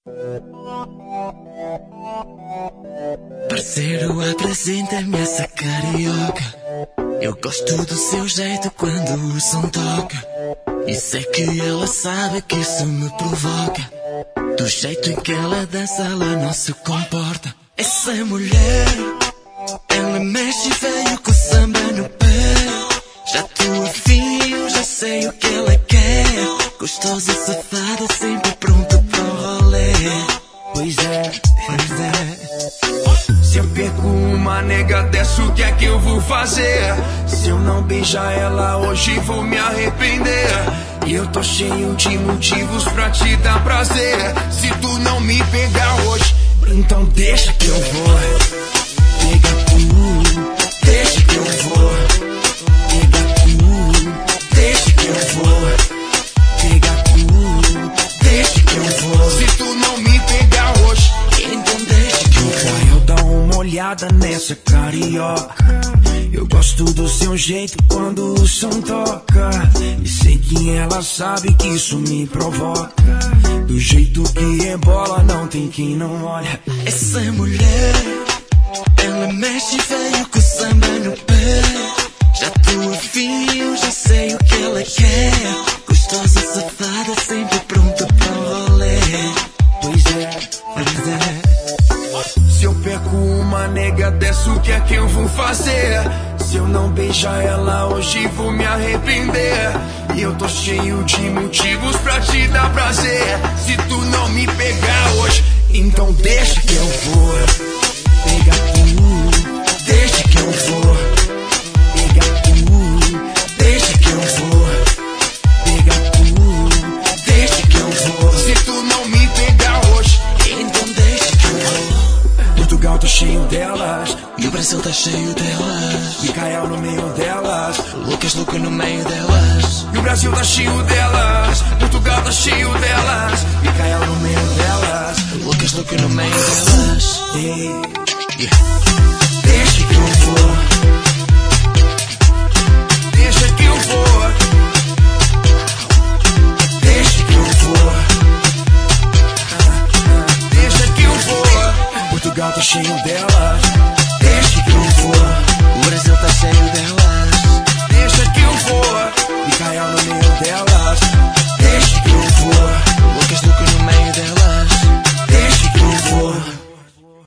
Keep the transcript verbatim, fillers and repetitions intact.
Parceiro, apresenta-me essa carioca. Eu gosto do seu jeito quando o som toca. E sei que ela sabe que isso me provoca. Do jeito em que ela dança, ela não se comporta. Essa mulher, ela mexe feio com samba no pé. Já tô afim, eu já sei o que ela quer. Gostosa, safada, sempre pronta para o rolê. Pois é, pois é. Se eu perco uma nega dessa, o que é que eu vou fazer? Se eu não beijar ela hoje, vou me arrepender. E eu tô cheio de motivos pra te dar prazer. Se tu não me pegar hoje, então deixa que eu vou. Pega tu, deixa que eu vou. Pega tu, deixa que eu vou. Pega tu, deixa que eu vou. Se tu não me pegar hoje, então deixa que eu vou. Eu dar uma olhada nessa carioca. Eu gosto do seu jeito quando o som toca. E sei que ela sabe que isso me provoca. Do jeito que rebola, não tem quem não olha. Essa mulher, ela mexe feio com samba no pé. Já tô afim, eu já sei o que ela quer. Gostosa, safada, sempre pronta para o rolê. Pois é, pois é. Se eu perco uma nega dessa, o que é que eu vou fazer? Se eu não beijar ela hoje, vou me arrepender. E eu tô cheio de motivos pra te dar prazer. Se tu não me pegar hoje, então deixa que eu vou. Pega tu, deixa que eu vou. Pega tu, deixa que eu vou. Pega tu, deixa que eu vou. Se tu não me pegar hoje, então deixa que eu vou. Portugal tá cheio delas, e o Brasil tá cheio delas. Micael no meio delas, Lucas Luca no meio delas. E o Brasil tá cheio delas, Portugal tá cheio delas, Micael no meio delas, Lucas Luca no meio delas. Ei, Yeah. deixa que eu vou. Deixa que eu vou. Deixa que eu vou. Ah, ah, deixa que eu vou. Portugal tá cheio delas.